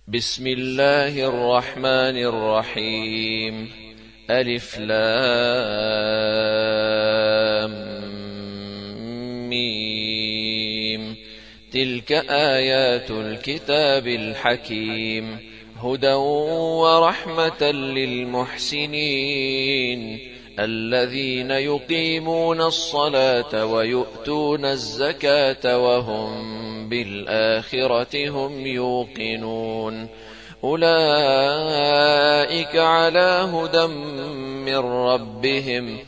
بسم الله الرحمن الرحيم. ألف لام ميم. تلك آيات الكتاب الحكيم، هدى ورحمة للمحسنين الذين يقيمون الصلاة ويؤتون الزكاة وهم بالآخرة هم يوقنون. أولئك على هدى من ربهم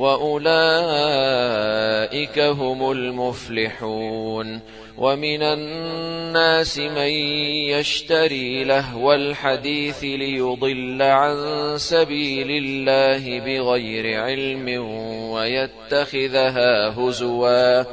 وأولئك هم المفلحون. ومن الناس من يشتري لهو الحديث ليضل عن سبيل الله بغير علم ويتخذها هزوا،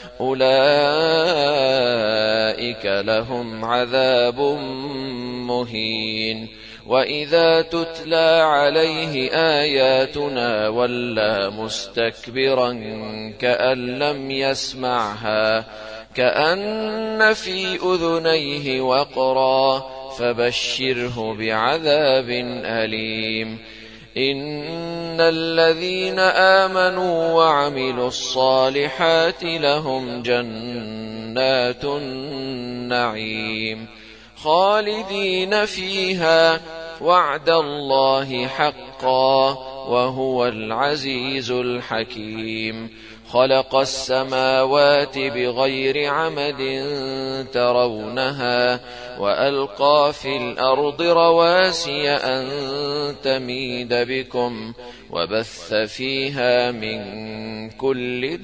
أولئك لهم عذاب مهين. وإذا تتلى عليه آياتنا ولى مستكبرا كأن لم يسمعها، كأن في أذنيه وقرا، فبشره بعذاب أليم. إن الذين آمنوا وعملوا الصالحات لهم جنات النعيم خالدين فيها، وعد الله حقا، وهو العزيز الحكيم. خلق السماوات بغير عمد ترونها، وألقى في الأرض رواسي أن تميد بكم، وبث فيها من كل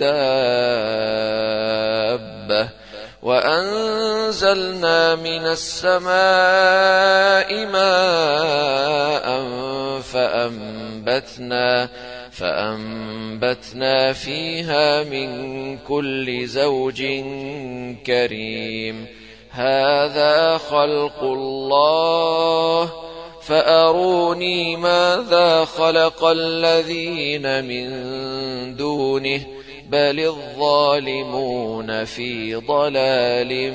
دابة، وأنزلنا من السماء ماء فأنبتنا فيها من كل زوج كريم. هذا خلق الله، فأروني ماذا خلق الذين من دونه، بل الظالمون في ضلال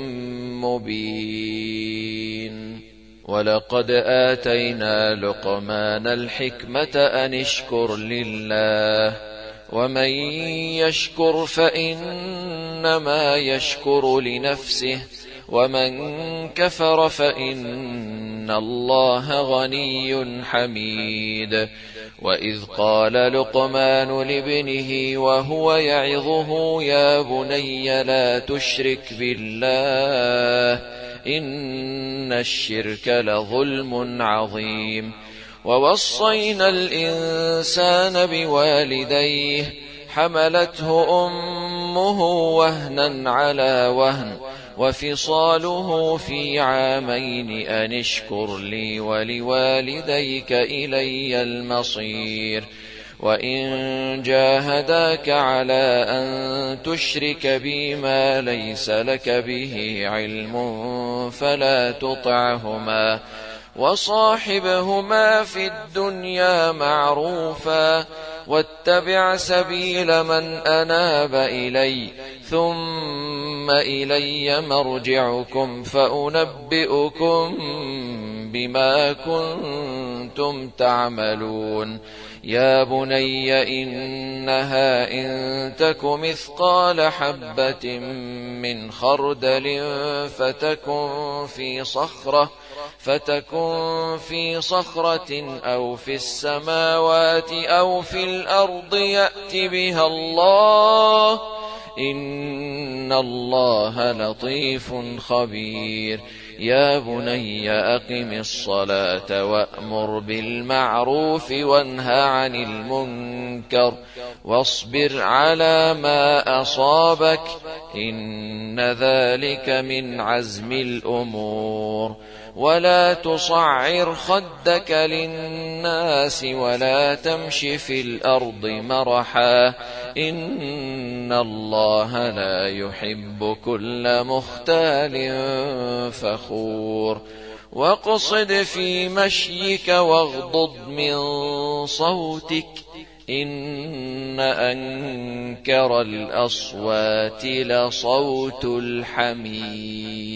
مبين. ولقد آتينا لقمان الحكمة أن اشكر لله، ومن يشكر فإنما يشكر لنفسه، ومن كفر فإن الله غني حميد. وإذ قال لقمان لابنه وهو يعظه يا بني لا تشرك بالله إن الشرك لظلم عظيم. ووصينا الإنسان بوالديه حملته أمه وهنا على وهن وفصاله في عامين أن اشكر لي ولوالديك إلي المصير. وإن جاهداك على أن تشرك بي ما ليس لك به علم فلا تطعهما، وصاحبهما في الدنيا معروفا، واتبع سبيل من أناب إلي، ثم إلي مرجعكم فأنبئكم بما كنتم تعملون. يا بني إنها إن تك مثقال حبة من خردل فتكن في صخرة أو في السماوات أو في الأرض يأت بها الله، إن الله لطيف خبير. يا بني أقم الصلاة وأمر بالمعروف وانه عن المنكر واصبر على ما أصابك، إن ذلك من عزم الأمور. ولا تصعر خدك للناس ولا تمش في الأرض مرحا، إن الله لا يحب كل مختال فخور. واقصد في مشيك واغضض من صوتك، إن أنكر الأصوات لصوت الحمير.